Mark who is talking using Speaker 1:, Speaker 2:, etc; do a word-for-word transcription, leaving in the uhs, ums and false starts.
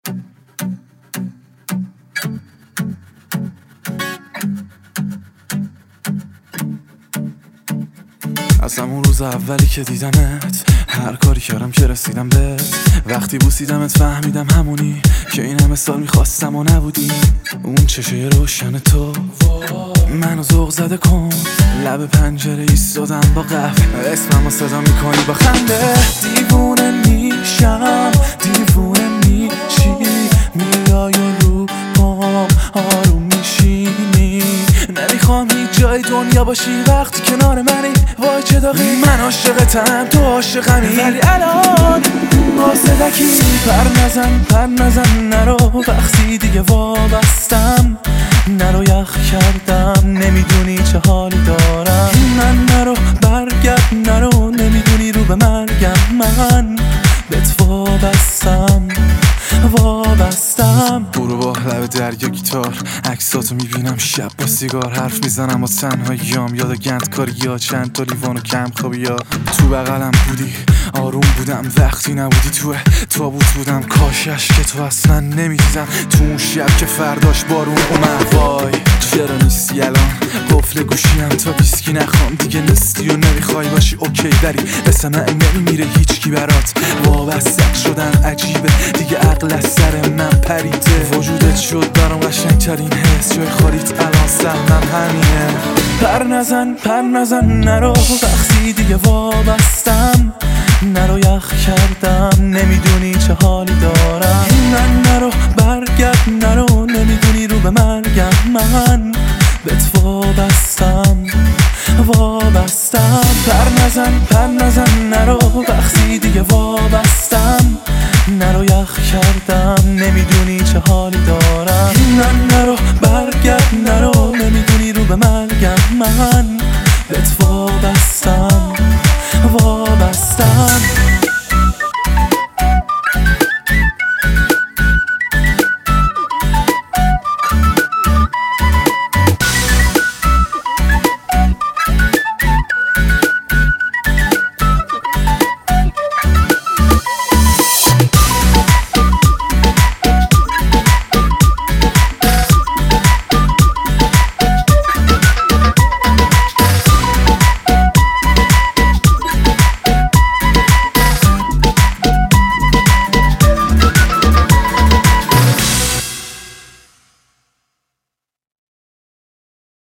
Speaker 1: از همون روز اولی که دیدمت هر کاری کردم که رسیدم بهت. وقتی بوسیدمت فهمیدم همونی که این همه سال میخواستم و نبودی. اون چشه روشن تو منو ذوق زده کن، لب پنجره ایستادم با قهوه، اسممو صدا میکنی با خنده. دیوونه میشم دیوونه میشی، میای و رو پام آروم میشینی. نمیخوام هیچ جای دنیا باشی وقتی کنار منی، وای چه داغی. من عاشقتم تو عاشقمی، ولی الان قاصدکی. پر نزن پر نزن نرو، وقتی دیگه وابستم نرو، یخ کردم نمیدونی چه حالی دارم. من نرو برگرد نرو، نمیدونی رو به مرگم من بهت وابستم وابستم. برو با لب دریا گیتار، عکساتو میبینم شب با سیگار، حرف میزنم و تنهاییام، یاد گندکاری یا چند تا لیوان و کم خوابی. یا تو بغلم بودی آروم بودم وقتی نبودی، تو تابوت بودم کاشش که تو اصلا نمیدیدم. تو اون شب که فرداش بارون اومد، وای چرا نیستی الان؟ قفل گوشیم تا ویسکی نخوام، دیگه نیستی و نمیخوای باشی اوکی، ولی به سمع نمیمیره هیچکی برات. وابسته شدن عجیبه دیگه، عقل از سر من پریده، وجودت شد برام قشنگترین حس، جای خالیت الان سهمم همینه. پر نزن پر نزن نرو، وقتی دیگه وابستم نرو، یخ کردم نمیدونی چه حالی دارم. نه نرو برگرد نرو، نمیدونی رو به مرگم من بهت وابستم وابستم. پر نزن پر نزن نرو، وقتی دیگه وابستم نرو، یخ کردم نمیدونی چه حالی دارم. نه نرو برگرد نرو، نمیدونی رو به مرگم من بهت وابستم وابستم.